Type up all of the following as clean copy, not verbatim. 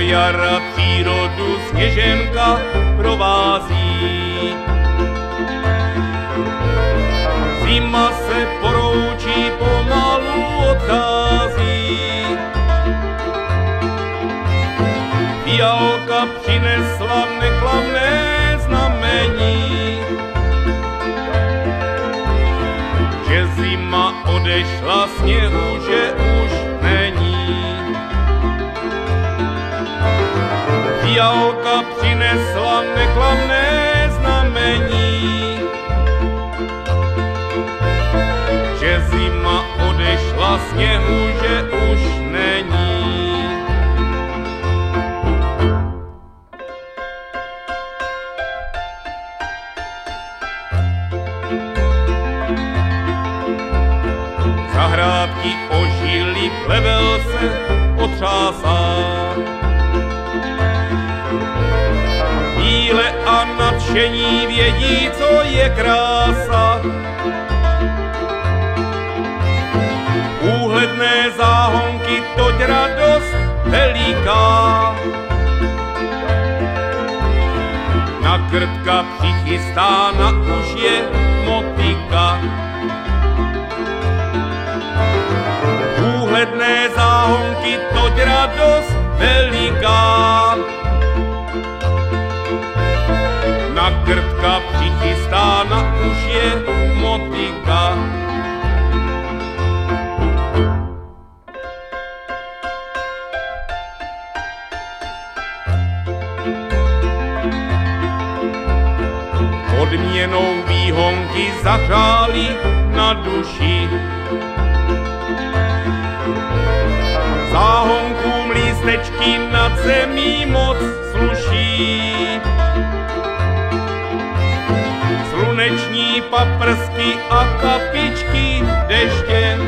jara přírodu sněženka provází. Zima se poroučí, pomalu odchází. Fialka přinesla neklamné znamení, že zima odešla, sněhu, že už není. Fialka přinesla neklamné znamení, že zima odešla, sněhu, že už není. Zahrádky ožily, plevel se otřásá. Bíle a nadšení vědí, co je krása. Úhledné záhonky, toť radost veliká. Na krtka přichystána už je motika. Úhledné záhonky, toť radost veliká. Na krtka přichystána už je motika. Odměnou výhonky zahřály na duši. Záhonkům lístečky nad zemí moc sluší. Sluneční paprsky a kapičky deště.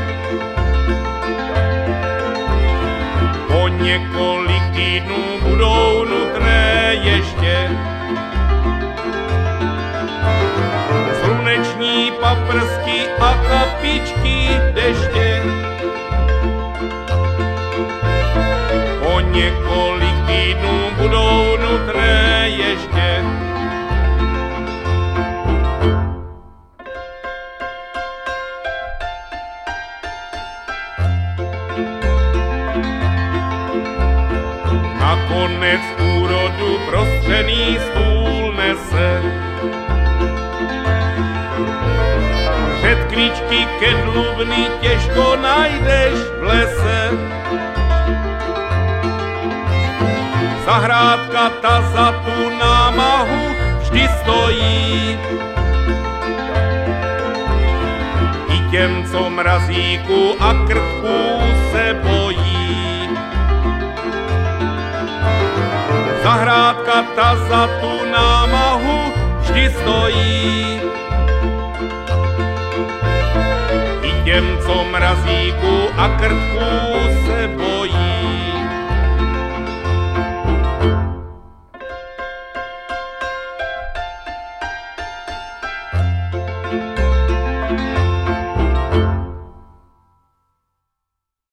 Po několik týdnů budou nutné ještě. Sluneční paprsky a kapičky deště. Po několik týdnů budou nutné ještě. Nakonec úrodu prostřený stůl nese. Řetkvičky kedlubny těžko najdeš v lese. Zahrádka ta za tu námahu vždy stojí. I těm, co mrazíku a krtků se bojí. Zahrádka ta za tu námahu vždy stojí. I těm, co mrazíku a krtků se bojí.